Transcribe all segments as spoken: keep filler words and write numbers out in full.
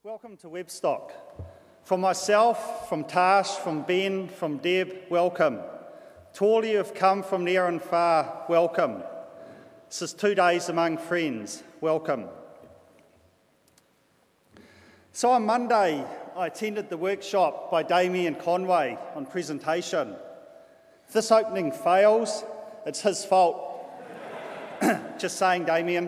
Welcome to Webstock. From myself, from Tash, from Ben, from Deb, welcome. To all you have come from near and far, welcome. This is two days among friends, welcome. So on Monday, I attended the workshop by Damien Conway on presentation. If this opening fails, it's his fault. Just saying, Damien.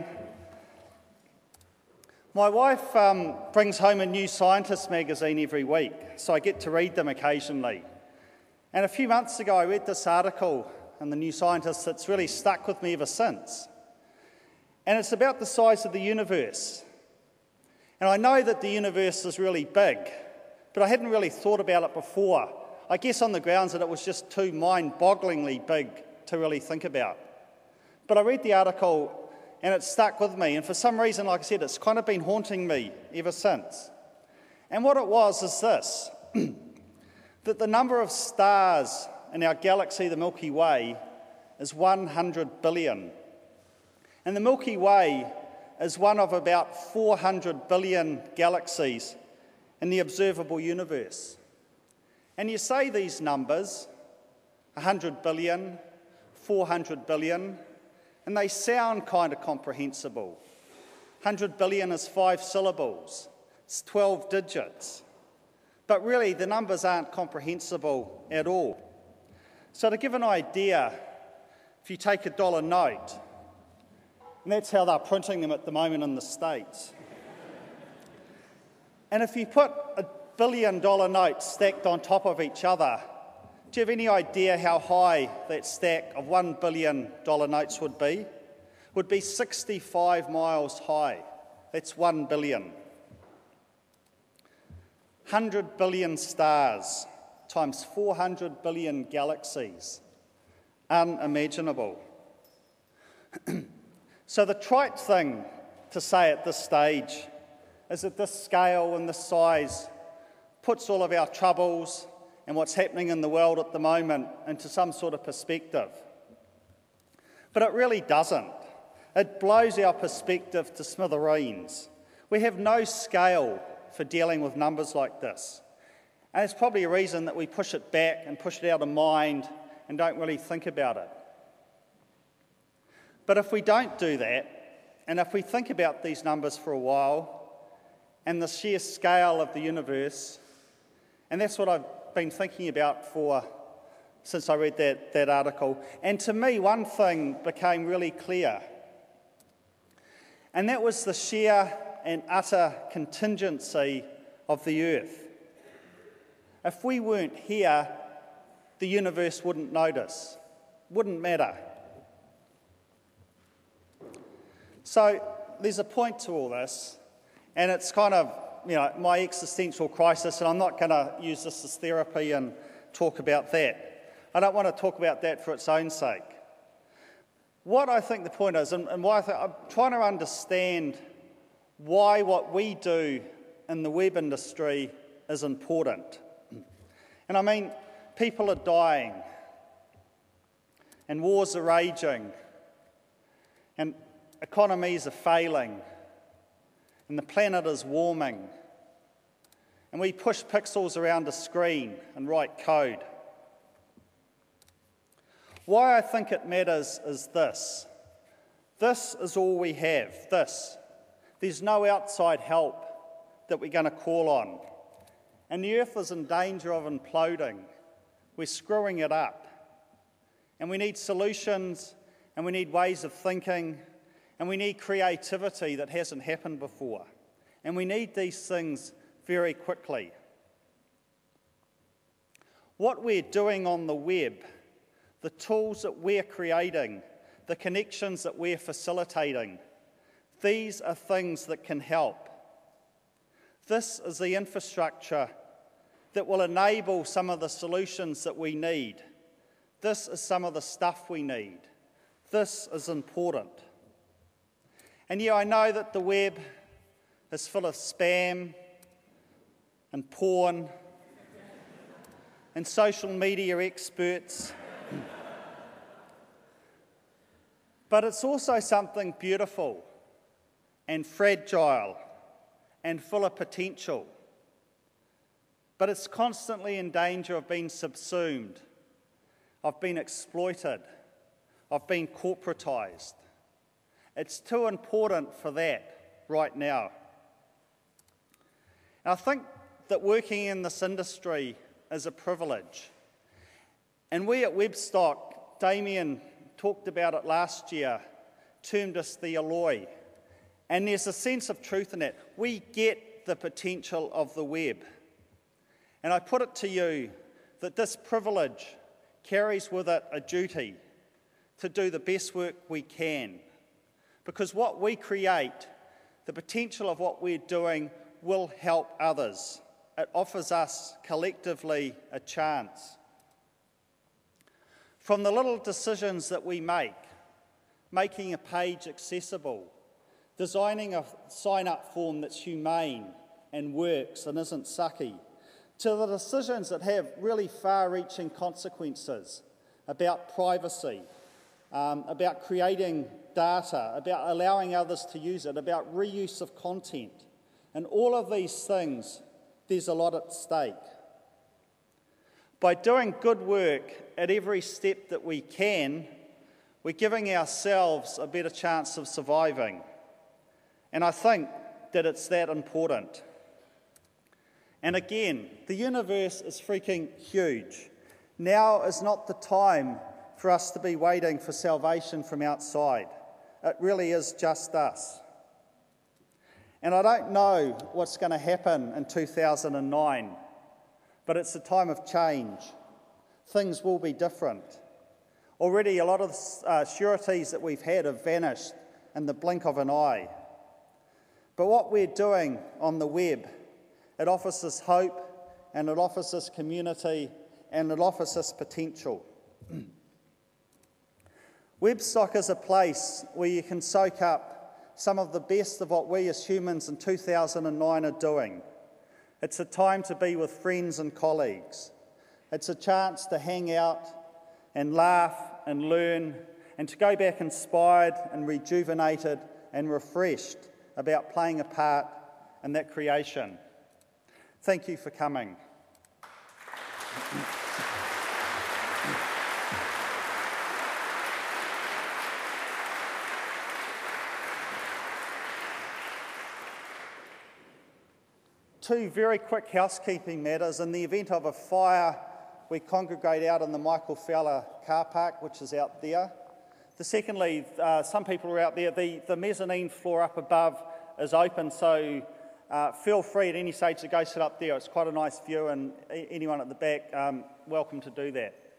My wife um, brings home a New Scientist magazine every week, so I get to read them occasionally. And a few months ago, I read this article in the New Scientist that's really stuck with me ever since. And it's about the size of the universe. And I know that the universe is really big, but I hadn't really thought about it before. I guess on the grounds that it was just too mind-bogglingly big to really think about. But I read the article and it stuck with me, and for some reason, like I said, it's kind of been haunting me ever since. And what it was is this, that the number of stars in our galaxy, the Milky Way, is one hundred billion. And the Milky Way is one of about four hundred billion galaxies in the observable universe. And you say these numbers, one hundred billion, four hundred billion, and they sound kind of comprehensible. one hundred billion is five syllables, it's twelve digits. But really, the numbers aren't comprehensible at all. So to give an idea, if you take a dollar note, and that's how they're printing them at the moment in the States, and if you put a billion dollar note stacked on top of each other, do you have any idea how high that stack of one billion dollar notes would be? It would be sixty-five miles high. That's one billion. one hundred billion stars times four hundred billion galaxies. Unimaginable. So the trite thing to say at this stage is that this scale and this size puts all of our troubles and what's happening in the world at the moment into some sort of perspective. But it really doesn't. It blows our perspective to smithereens. We have no scale for dealing with numbers like this. And it's probably a reason that we push it back and push it out of mind and don't really think about it. But if we don't do that, and if we think about these numbers for a while, and the sheer scale of the universe, and that's what I've been thinking about for since I read that, that article. And to me, one thing became really clear, and that was the sheer and utter contingency of the earth. If we weren't here, the universe wouldn't notice, wouldn't matter. So there's a point to all this, and it's kind of you know, my existential crisis, and I'm not going to use this as therapy and talk about that. I don't want to talk about that for its own sake. What I think the point is, and, and why I think, I'm trying to understand why what we do in the web industry is important. And I mean, people are dying, and wars are raging, and economies are failing, and the planet is warming, and we push pixels around a screen and write code. Why I think it matters is this. This is all we have, this. There's no outside help that we're going to call on. And the earth is in danger of imploding. We're screwing it up. And we need solutions, and we need ways of thinking, and we need creativity that hasn't happened before. And we need these things very quickly. What we're doing on the web, the tools that we're creating, the connections that we're facilitating, these are things that can help. This is the infrastructure that will enable some of the solutions that we need. This is some of the stuff we need. This is important. And yeah, I know that the web is full of spam and porn and social media experts. But it's also something beautiful and fragile and full of potential, but it's constantly in danger of being subsumed, of being exploited, of being corporatised. It's too important for that right now. And I think that working in this industry is a privilege. And we at Webstock, Damien talked about it last year, termed us the alloy. And there's a sense of truth in that. We get the potential of the web. And I put it to you that this privilege carries with it a duty to do the best work we can. Because what we create, the potential of what we're doing, will help others. It offers us collectively a chance. From the little decisions that we make, making a page accessible, designing a sign-up form that's humane and works and isn't sucky, to the decisions that have really far-reaching consequences about privacy, um, about creating data, about allowing others to use it, about reuse of content. And all of these things, there's a lot at stake. By doing good work at every step that we can, we're giving ourselves a better chance of surviving. And I think that it's that important. And again, the universe is freaking huge. Now is not the time for us to be waiting for salvation from outside. It really is just us. And I don't know what's going to happen in two thousand nine, but it's a time of change. Things will be different. Already a lot of the uh, sureties that we've had have vanished in the blink of an eye. But what we're doing on the web, it offers us hope, and it offers us community, and it offers us potential. Webstock is a place where you can soak up some of the best of what we as humans in two thousand nine are doing. It's a time to be with friends and colleagues. It's a chance to hang out and laugh and learn, and to go back inspired and rejuvenated and refreshed about playing a part in that creation. Thank you for coming. Two very quick housekeeping matters. In the event of a fire, we congregate out in the Michael Fowler car park, which is out there. The secondly, uh, some people are out there, the, the mezzanine floor up above is open, so uh, feel free at any stage to go sit up there. It's quite a nice view, and anyone at the back, um, welcome to do that.